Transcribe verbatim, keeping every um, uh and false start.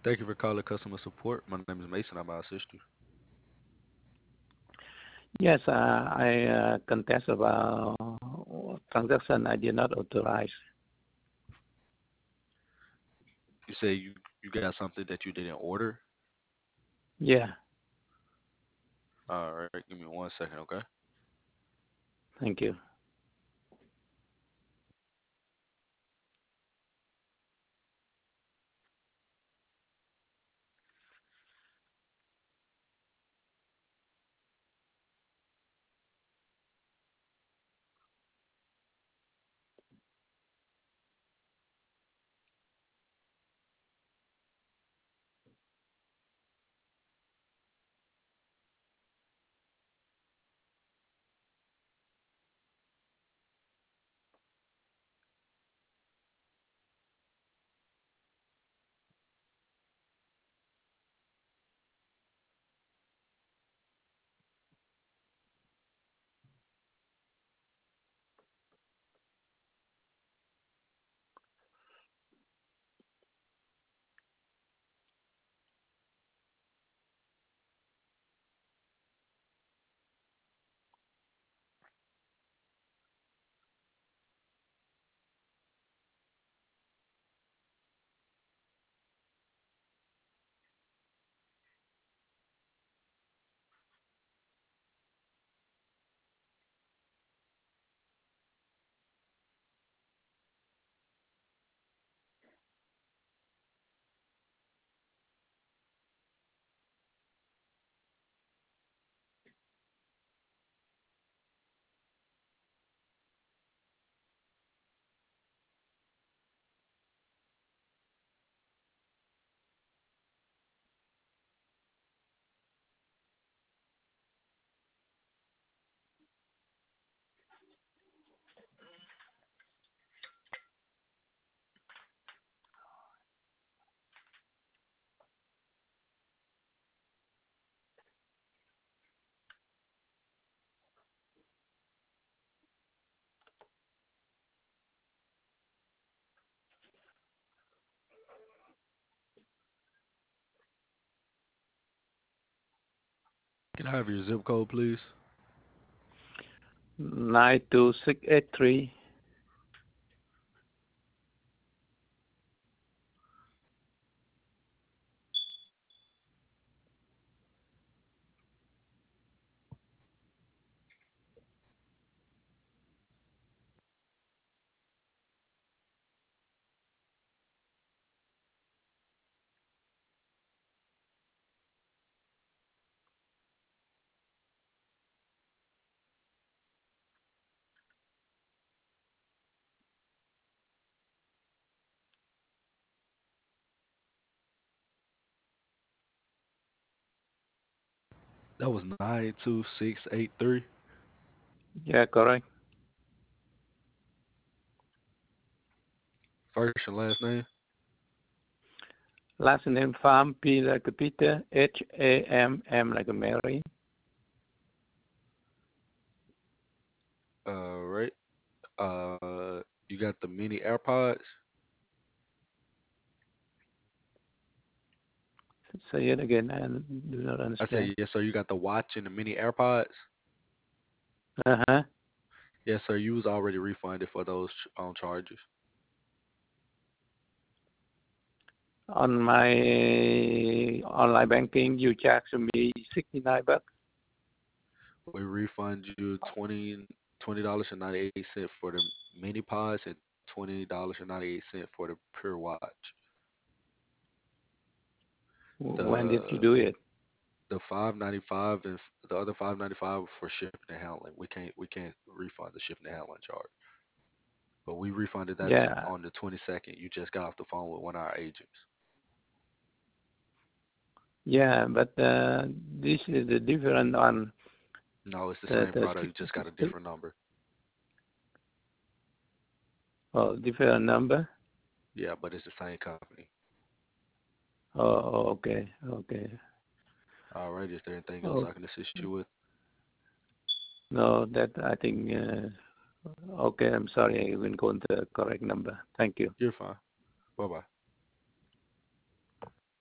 Thank you for calling customer support. My name is Mason. I'm about to assist you. Yes, uh, I uh, contest about transaction I did not authorize. You say you, you got something that you didn't order? Yeah, All right, give me one second, okay? thank you. Can I have your zip code, please? Nine two six eight three. That was nine two six eight three. Yeah, correct. First and last name? Last name Pham, P like Peter, H A M M like Mary. All right. Uh, you got the mini AirPods? Say it again. I do not I said, understand. yes, sir. You got the watch and the mini AirPods? Uh huh. Yes, sir. You was already refunded for those ch- um, charges. On my online banking, you charge me sixty nine bucks. We refund you twenty twenty dollars and ninety eight cent for the mini pods and twenty dollars and ninety eight cent for the pure watch. When did you The do it? the five ninety five and f- the other five ninety five for shipping and handling. We can't we can't refund the shipping and handling charge. But we refunded that t- Yeah, on the twenty second. You just got off the phone with one of our agents. yeah, but uh, this is the different on No, it's the the same the, product. You just got a the different number. oh, different number. Yeah, but it's the same company. Oh, oh, okay, okay. All right. Is there anything else Oh, I can assist you with? no, that I think. Uh, okay, I'm sorry. I didn't go into the correct number. Thank you. You're fine. Bye bye.